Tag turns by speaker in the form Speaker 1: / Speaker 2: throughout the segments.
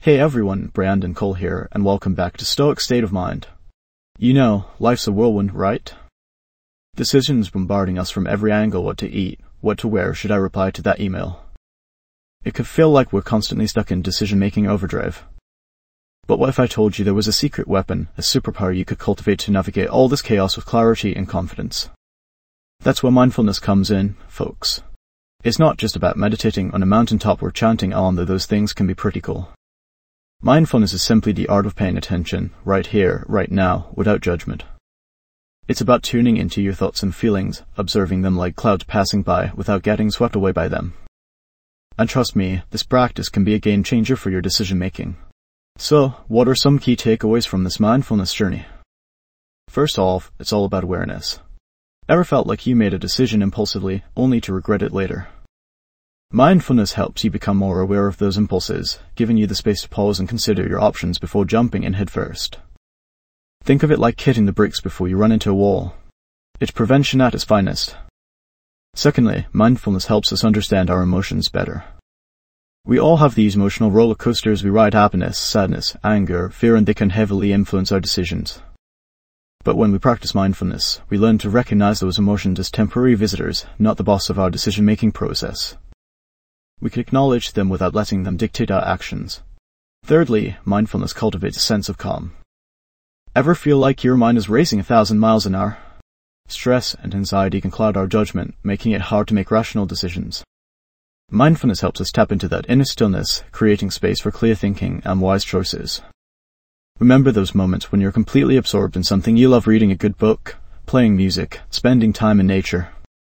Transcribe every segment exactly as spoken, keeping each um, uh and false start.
Speaker 1: Hey everyone, Brandon Cole here, and welcome back to Stoic State of Mind. You know, life's a whirlwind, right? Decisions bombarding us from every angle: what to eat, what to wear, should I reply to that email? It could feel like we're constantly stuck in decision-making overdrive. But what if I told you there was a secret weapon, a superpower you could cultivate to navigate all this chaos with clarity and confidence? That's where mindfulness comes in, folks. It's not just about meditating on a mountaintop or chanting on, though those things can be pretty cool. Mindfulness is simply the art of paying attention, right here, right now, without judgment. It's about tuning into your thoughts and feelings, observing them like clouds passing by without getting swept away by them. And trust me, this practice can be a game changer for your decision-making. So, what are some key takeaways from this mindfulness journey? First off, it's all about awareness. Ever felt like you made a decision impulsively, only to regret it later? Mindfulness helps you become more aware of those impulses, giving you the space to pause and consider your options before jumping in headfirst. Think of it like hitting the brakes before you run into a wall. It's prevention at its finest. Secondly, mindfulness helps us understand our emotions better. We all have these emotional roller coasters. We ride happiness, sadness, anger, fear, and they can heavily influence our decisions. But when we practice mindfulness, we learn to recognize those emotions as temporary visitors, not the boss of our decision-making process. We can acknowledge them without letting them dictate our actions. Thirdly, mindfulness cultivates a sense of calm. Ever feel like your mind is racing a thousand miles an hour? Stress and anxiety can cloud our judgment, making it hard to make rational decisions. Mindfulness helps us tap into that inner stillness, creating space for clear thinking and wise choices. Remember those moments when you're completely absorbed in something you love: reading a good book, playing music, spending time in nature.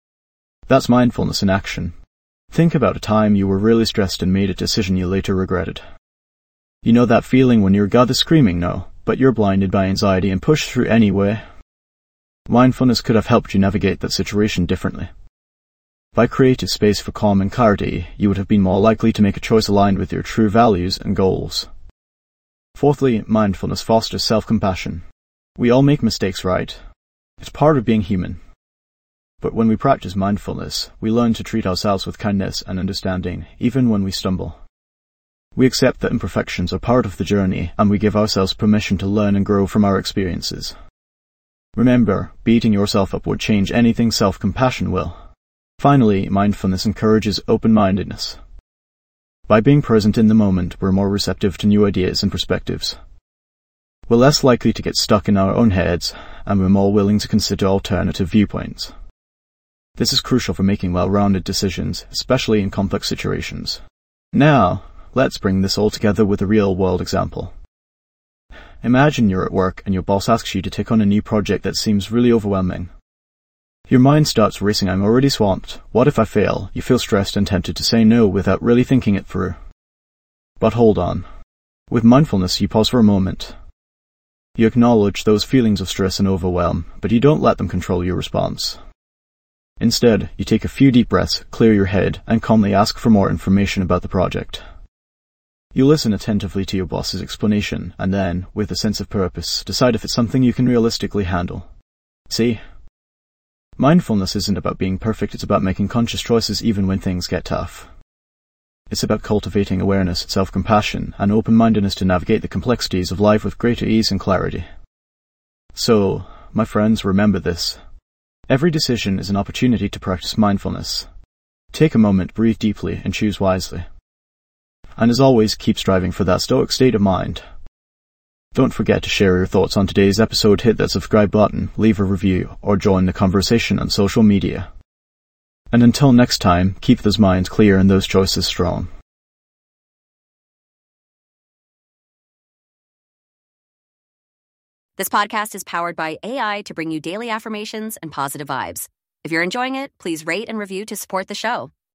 Speaker 1: That's mindfulness in action. Think about a time you were really stressed and made a decision you later regretted. You know that feeling when your gut is screaming no, but you're blinded by anxiety and push through anyway? Mindfulness could have helped you navigate that situation differently. By creating space for calm and clarity, you would have been more likely to make a choice aligned with your true values and goals. Fourthly, mindfulness fosters self-compassion. We all make mistakes, right? It's part of being human. But when we practice mindfulness, we learn to treat ourselves with kindness and understanding, even when we stumble. We accept that imperfections are part of the journey, and we give ourselves permission to learn and grow from our experiences. Remember, beating yourself up won't change anything, self-compassion will. Finally, mindfulness encourages open-mindedness. By being present in the moment, we're more receptive to new ideas and perspectives. We're less likely to get stuck in our own heads, and we're more willing to consider alternative viewpoints. This is crucial for making well-rounded decisions, especially in complex situations. Now, let's bring this all together with a real-world example. Imagine you're at work and your boss asks you to take on a new project that seems really overwhelming. Your mind starts racing. I'm already swamped. What if I fail? You feel stressed and tempted to say no without really thinking it through. But hold on. With mindfulness, you pause for a moment. You acknowledge those feelings of stress and overwhelm, but you don't let them control your response. Instead, you take a few deep breaths, clear your head, and calmly ask for more information about the project. You listen attentively to your boss's explanation, and then, with a sense of purpose, decide if it's something you can realistically handle. See? Mindfulness isn't about being perfect, it's about making conscious choices even when things get tough. It's about cultivating awareness, self-compassion, and open-mindedness to navigate the complexities of life with greater ease and clarity. So, my friends, remember this. Every decision is an opportunity to practice mindfulness. Take a moment, breathe deeply, and choose wisely. And as always, keep striving for that stoic state of mind. Don't forget to share your thoughts on today's episode, hit that subscribe button, leave a review, or join the conversation on social media. And until next time, keep those minds clear and those choices strong.
Speaker 2: This podcast is powered by A I to bring you daily affirmations and positive vibes. If you're enjoying it, please rate and review to support the show.